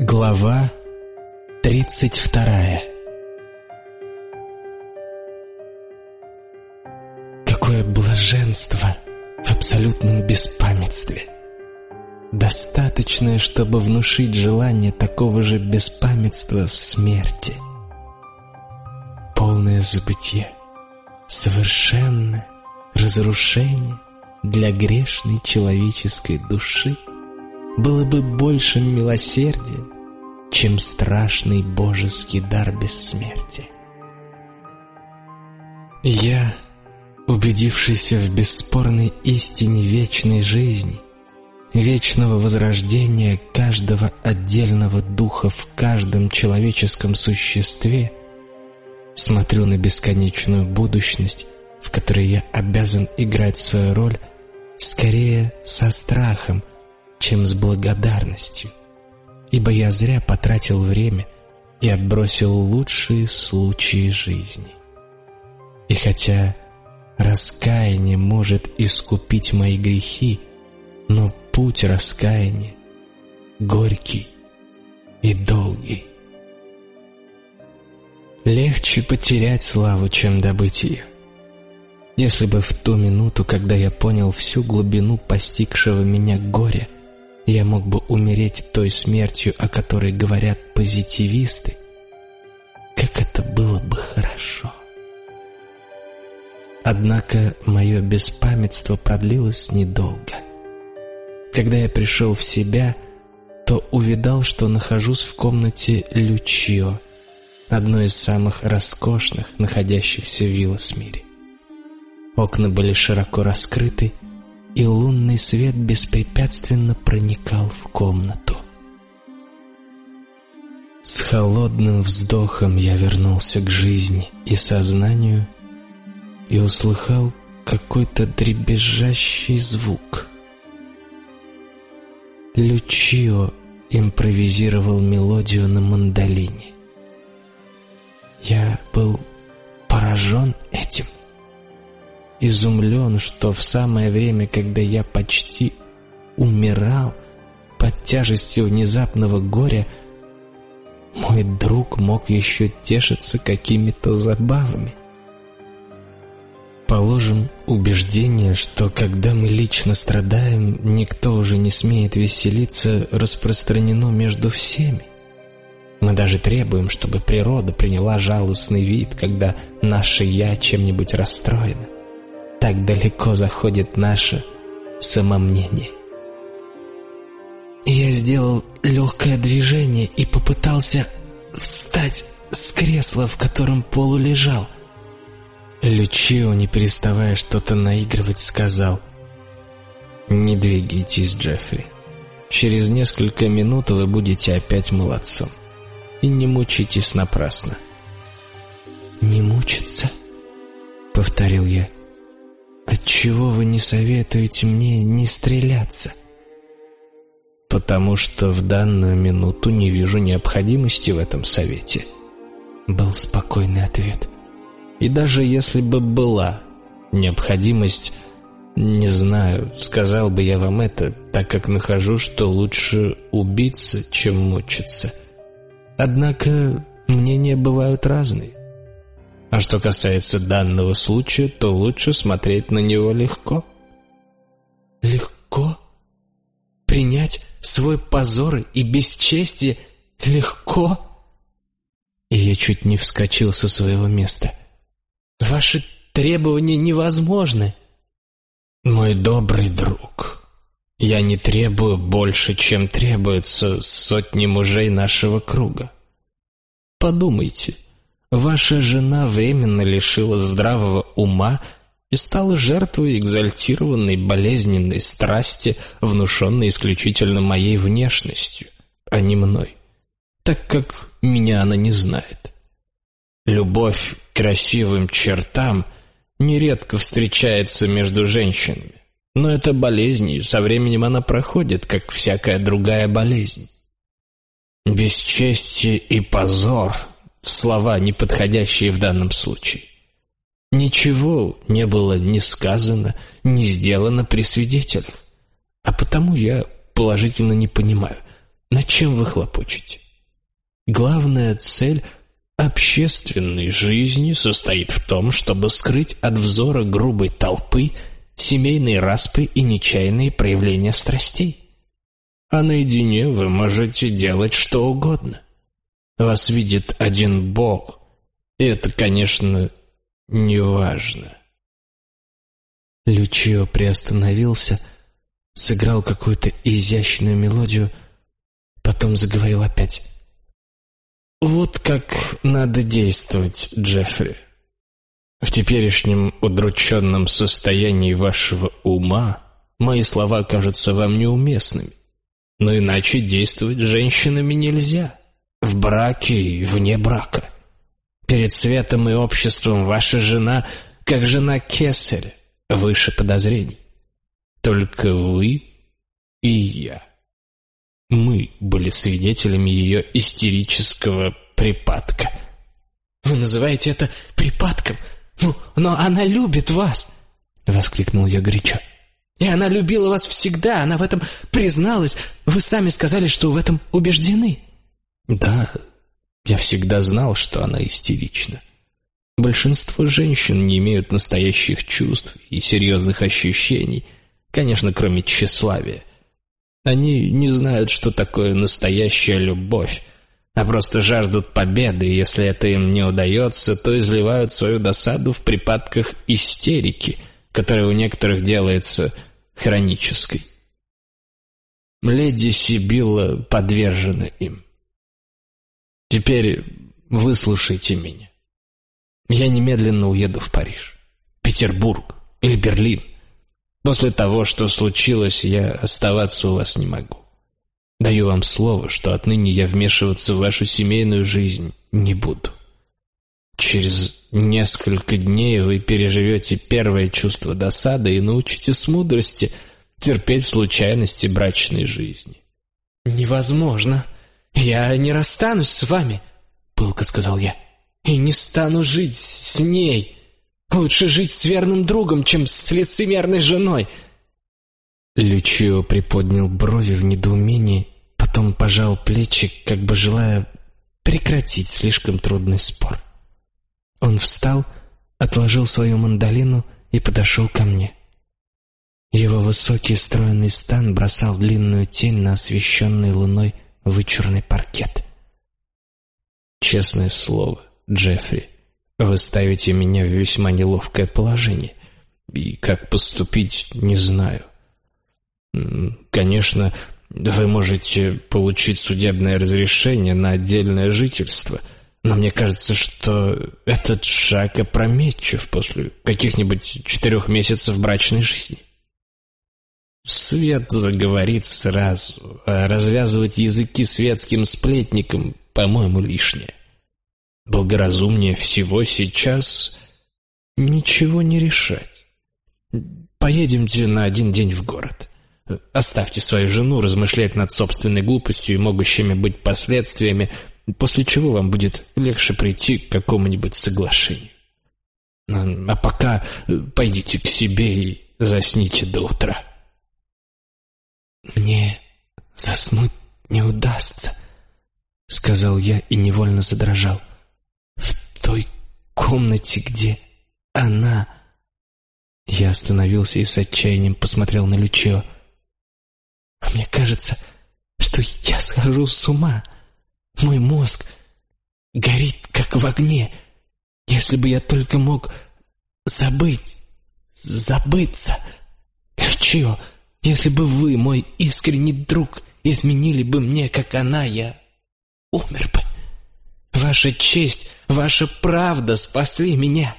Глава 32. Какое блаженство в абсолютном беспамятстве! Достаточное, чтобы внушить желание такого же беспамятства в смерти. Полное забытье, совершенное разрушение для грешной человеческой души было бы большим милосердием, чем страшный божеский дар бессмертия. Я, убедившийся в бесспорной истине вечной жизни, вечного возрождения каждого отдельного духа в каждом человеческом существе, смотрю на бесконечную будущность, в которой я обязан играть свою роль, скорее со страхом, чем с благодарностью, ибо я зря потратил время и отбросил лучшие случаи жизни. И хотя раскаяние может искупить мои грехи, но путь раскаяния горький и долгий. Легче потерять славу, чем добыть ее. Если бы в ту минуту, когда я понял всю глубину постигшего меня горя, я мог бы умереть той смертью, о которой говорят позитивисты, как это было бы хорошо. Однако мое беспамятство продлилось недолго. Когда я пришел в себя, то увидал, что нахожусь в комнате Лючио, одной из самых роскошных, находящихся в Вилласмире. Окна были широко раскрыты, и лунный свет беспрепятственно проникал в комнату. С холодным вздохом я вернулся к жизни и сознанию и услыхал какой-то дребезжащий звук. Лючио импровизировал мелодию на мандолине. Я был поражен этим. Изумлен, что в самое время, когда я почти умирал под тяжестью внезапного горя, мой друг мог еще тешиться какими-то забавами. Положим, убеждение, что когда мы лично страдаем, никто уже не смеет веселиться, распространено между всеми. Мы даже требуем, чтобы природа приняла жалостный вид, когда наше «я» чем-нибудь расстроено. Так далеко заходит наше самомнение. Я сделал легкое движение и попытался встать с кресла, в котором полулежал. Лючио, не переставая что-то наигрывать, сказал: «Не двигайтесь, Джеффри. Через несколько минут вы будете опять молодцом. И не мучитесь напрасно». «Не мучиться?» — повторил я. «Отчего вы не советуете мне не стреляться?» «Потому что в данную минуту не вижу необходимости в этом совете», — был спокойный ответ. «И даже если бы была необходимость, не знаю, сказал бы я вам это, так как нахожу, что лучше убиться, чем мучиться. Однако мнения бывают разные. А что касается данного случая, то лучше смотреть на него легко». «Легко? Принять свой позор и бесчестие легко?» И я чуть не вскочил со своего места. «Ваши требования невозможны». «Мой добрый друг, я не требую больше, чем требуется сотни мужей нашего круга. Подумайте. Ваша жена временно лишилась здравого ума и стала жертвой экзальтированной болезненной страсти, внушенной исключительно моей внешностью, а не мной, так как меня она не знает. Любовь к красивым чертам нередко встречается между женщинами, но это болезнь, и со временем она проходит, как всякая другая болезнь. Бесчестие и позор — слова, не подходящие в данном случае. Ничего не было ни сказано, ни сделано при свидетелях. А потому я положительно не понимаю, над чем вы хлопочете? Главная цель общественной жизни состоит в том, чтобы скрыть от взора грубой толпы семейные распри и нечаянные проявления страстей. А наедине вы можете делать что угодно. Вас видит один Бог, и это, конечно, не важно. Лючио приостановился, сыграл какую-то изящную мелодию, потом заговорил опять. «Вот как надо действовать, Джеффри. В теперешнем удрученном состоянии вашего ума мои слова кажутся вам неуместными, но иначе действовать с женщинами нельзя, в браке и вне брака. Перед светом и обществом ваша жена, как жена Кесаря, выше подозрений. Только вы и я. Мы были свидетелями ее истерического припадка». «Вы называете это припадком? Но она любит вас!» — воскликнул я горячо. «И она любила вас всегда, она в этом призналась. Вы сами сказали, что в этом убеждены». «Да, я всегда знал, что она истерична. Большинство женщин не имеют настоящих чувств и серьезных ощущений, конечно, кроме тщеславия. Они не знают, что такое настоящая любовь, а просто жаждут победы, и если это им не удается, то изливают свою досаду в припадках истерики, которая у некоторых делается хронической. Леди Сибилла подвержена им. Теперь выслушайте меня. Я немедленно уеду в Париж, Петербург или Берлин. После того, что случилось, я оставаться у вас не могу. Даю вам слово, что отныне я вмешиваться в вашу семейную жизнь не буду. Через несколько дней вы переживете первое чувство досады и научитесь мудрости терпеть случайности брачной жизни». «Невозможно. Я не расстанусь с вами», — пылко сказал я, — «и не стану жить с ней. Лучше жить с верным другом, чем с лицемерной женой». Лючио приподнял брови в недоумении, потом пожал плечи, как бы желая прекратить слишком трудный спор. Он встал, отложил свою мандолину и подошел ко мне. Его высокий стройный стан бросал длинную тень на освещенный луной вычурный паркет. «Честное слово, Джеффри, вы ставите меня в весьма неловкое положение, и как поступить, не знаю. Конечно, вы можете получить судебное разрешение на отдельное жительство, но мне кажется, что этот шаг опрометчив после каких-нибудь 4 месяцев брачной жизни. Свет заговорит сразу, а развязывать языки светским сплетникам, по-моему, лишнее. Благоразумнее всего сейчас ничего не решать. Поедемте на 1 день в город. Оставьте свою жену размышлять над собственной глупостью и могущими быть последствиями, после чего вам будет легче прийти к какому-нибудь соглашению. А пока пойдите к себе и засните до утра». «Мне заснуть не удастся», — сказал я и невольно задрожал. «В той комнате, где она...» Я остановился и с отчаянием посмотрел на Лючио. «Мне кажется, что я схожу с ума. Мой мозг горит, как в огне. Если бы я только мог забыться. Лючио, если бы вы, мой искренний друг, изменили бы мне, как она, я умер бы. Ваша честь, ваша правда спасли меня».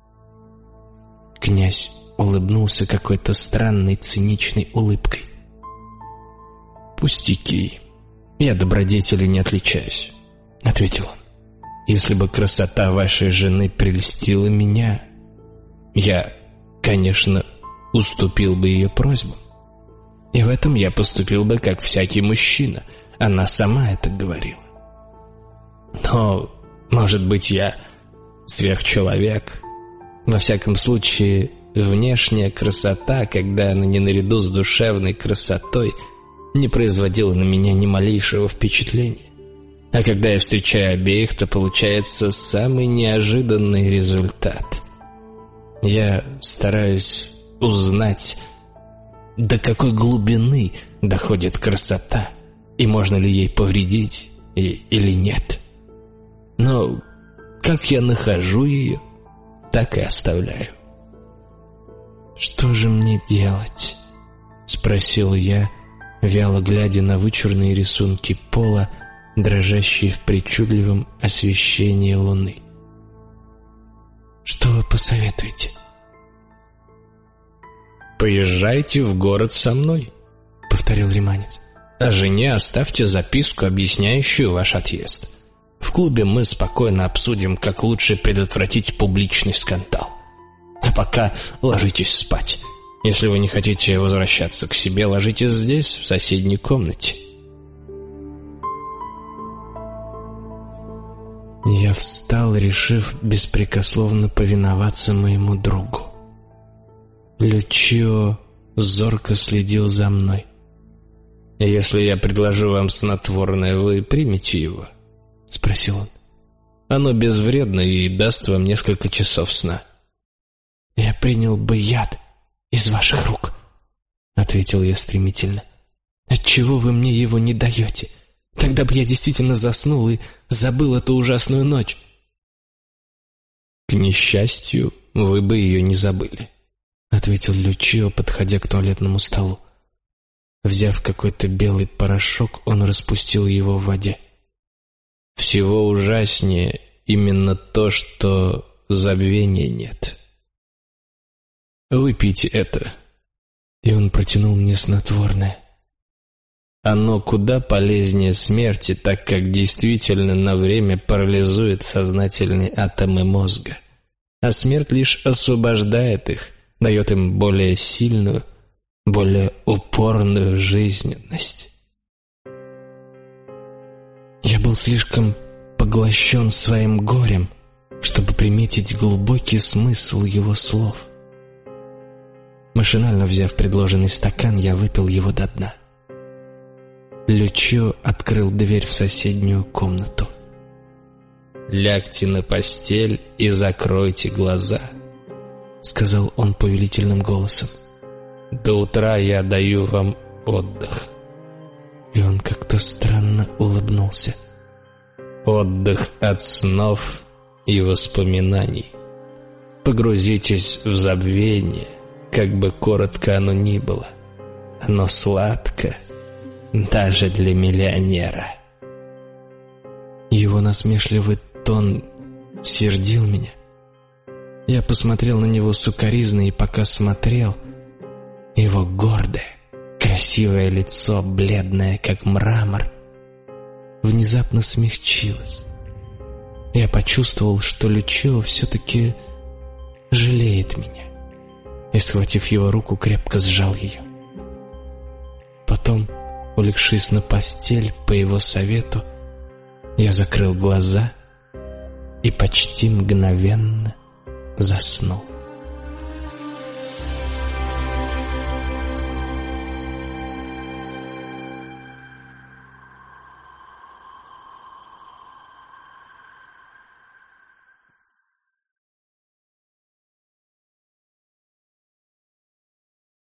Князь улыбнулся какой-то странной циничной улыбкой. «Пустяки, я добродетелью не отличаюсь», — ответил он. «Если бы красота вашей жены прельстила меня, я, конечно, уступил бы ее просьбам. И в этом я поступил бы, как всякий мужчина. Она сама это говорила. Но, может быть, я сверхчеловек. Во всяком случае, внешняя красота, когда она не наряду с душевной красотой, не производила на меня ни малейшего впечатления. А когда я встречаю обеих, то получается самый неожиданный результат. Я стараюсь узнать, до какой глубины доходит красота, и можно ли ей повредить или нет. Но как я нахожу ее, так и оставляю. «Что же мне делать?» — спросил я, вяло глядя на вычурные рисунки пола, дрожащие в причудливом освещении луны. «Что вы посоветуете?» «Поезжайте в город со мной», — повторил риманец. «А жене оставьте записку, объясняющую ваш отъезд. В клубе мы спокойно обсудим, как лучше предотвратить публичный скандал. А пока ложитесь спать. Если вы не хотите возвращаться к себе, ложитесь здесь, в соседней комнате». Я встал, решив беспрекословно повиноваться моему другу. Лючио зорко следил за мной. «Если я предложу вам снотворное, вы примете его?» — спросил он. «Оно безвредно и даст вам несколько часов сна». «Я принял бы яд из ваших рук», — ответил я стремительно. «Отчего вы мне его не даете? Тогда бы я действительно заснул и забыл эту ужасную ночь». «К несчастью, вы бы ее не забыли», — ответил Лючио, подходя к туалетному столу. Взяв какой-то белый порошок, он распустил его в воде. «Всего ужаснее именно то, что забвения нет. Выпейте это». И он протянул мне снотворное. Оно куда полезнее смерти, так как действительно на время парализует сознательные атомы мозга, а смерть лишь освобождает их, дает им более сильную, более упорную жизненность. Я был слишком поглощен своим горем, чтобы приметить глубокий смысл его слов. Машинально взяв предложенный стакан, я выпил его до дна. Лючио открыл дверь в соседнюю комнату. «Лягте на постель и закройте глаза», — сказал он повелительным голосом. «До утра я даю вам отдых». И он как-то странно улыбнулся. «Отдых от снов и воспоминаний. Погрузитесь в забвение, как бы коротко оно ни было. Оно сладко, даже для миллионера». Его насмешливый тон сердил меня. Я посмотрел на него сукоризно, и пока смотрел, его гордое, красивое лицо, бледное, как мрамор, внезапно смягчилось. Я почувствовал, что Лючио все-таки жалеет меня, и, схватив его руку, крепко сжал ее. Потом, улегшись на постель по его совету, я закрыл глаза и почти мгновенно заснул.